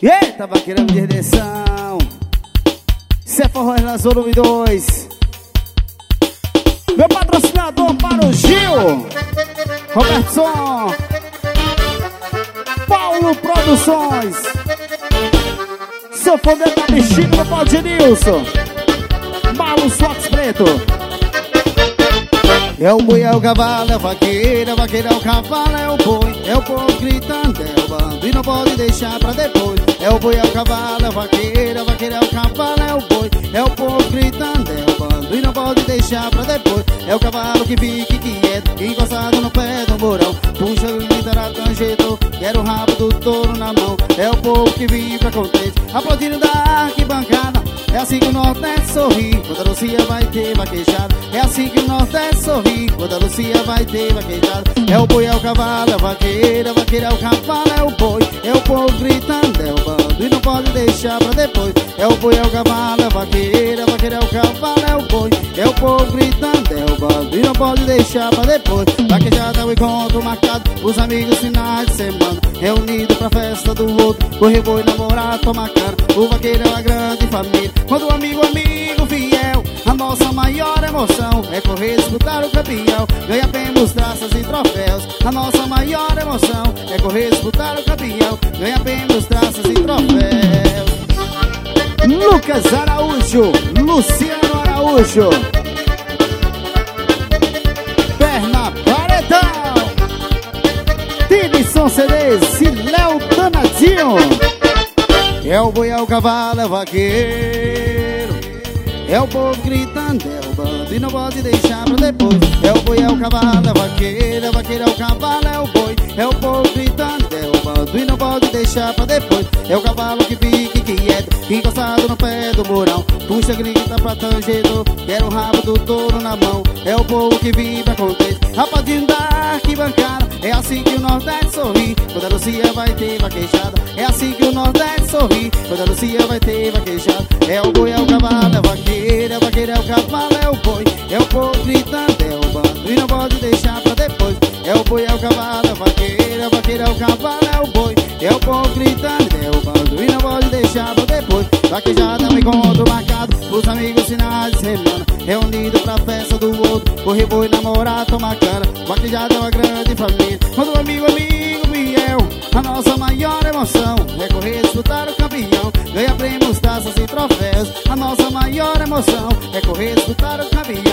Eita, vaqueirão de redenção. Cê Forró Relação volume 2. Meu patrocinador para o Gil Robertson, Paulo Produções, Sanfoneiro da Bexiga no Pau de Nilson, Malo Sox Preto. É o boi, é o cavalo, é o vaqueiro, é o vaqueiro, é o cavalo, é o boi. É o povo gritando, é o bando e não pode deixar pra depois. É o boi, é o cavalo, é o vaqueiro, é o vaqueiro, é o cavalo, é o boi. É o povo gritando, é o bando e não pode deixar pra depois. É o cavalo que fica quieto, encostado no pé do morão. Puxa o literal canjeito, quero o rabo do touro na mão. É o povo que vibra contente, aplaudindo da arquibancada. É assim que o Nordeste sorri, quando a Lucia vai ter vaquejada. É assim que o Nordeste sorri, quando a Lucia vai ter vaquejada. É o boi, é o cavalo, é o vaqueiro, é o vaqueiro, é o cavalo, é o boi. É o povo gritando, é o bando e não pode deixar pra depois. É o boi, é o cavalo, é o vaqueiro, é o vaqueiro, é o cavalo, é o boi. É o povo gritando, é o bando e não pode deixar pra depois. Vaquejada é o encontro marcado, os amigos finais de semana, reunido pra festa do outro, correr boi, namorar, tomar cara. O vaqueiro é uma grande família, quando o amigo fiel. A nossa maior emoção é correr, disputar o campeão, ganhar prêmios, taças e troféus. A nossa maior emoção é correr, disputar o campeão, ganhar prêmios, taças e troféus. Lucas Araújo, Luciano Araújo, Perna Paredão, Tidson CDs e Léo Danadinho. É o boi, é o cavalo, é o vaqueiro. É o povo gritando, é o bando e não pode deixar pra depois. É o boi, é o cavalo, é o vaqueiro, é o vaqueiro, é o cavalo, é o boi. É o povo gritando, é o bando e não pode deixar pra depois. É o cavalo que fica quieto, encostado no pé do morão. Puxa, grita pra tangedo, quero o rabo do touro na mão. É o povo que vibra contente, rapadinho da arquibancada. É assim que o Nordeste sorri, quando a Lucia vai ter vaquejada. É assim que o Nordeste sorri, quando a Lucia vai ter vaquejada. É o boi, é o cavalo, é o vaqueiro, é o vaqueiro, é o cavalo, é o boi. É o povo gritando, é o bando e não pode deixar pra depois. É o boi, é o cavalo, é o vaqueiro, é o vaqueiro, é o cavalo, é o boi. É o povo gritando, é o bando e não pode deixar pra depois. Vaquejada é um encontro marcado, os amigos finais de semana, reunido pra festa do outro, correr boi, namorar, tomar cana. Vaquejada é uma grande família, quando o amigo fiel. A nossa maior emoção é correr, disputar o campeão, ganhar prêmios, taças e troféus. A nossa maior emoção é correr, disputar o campeão,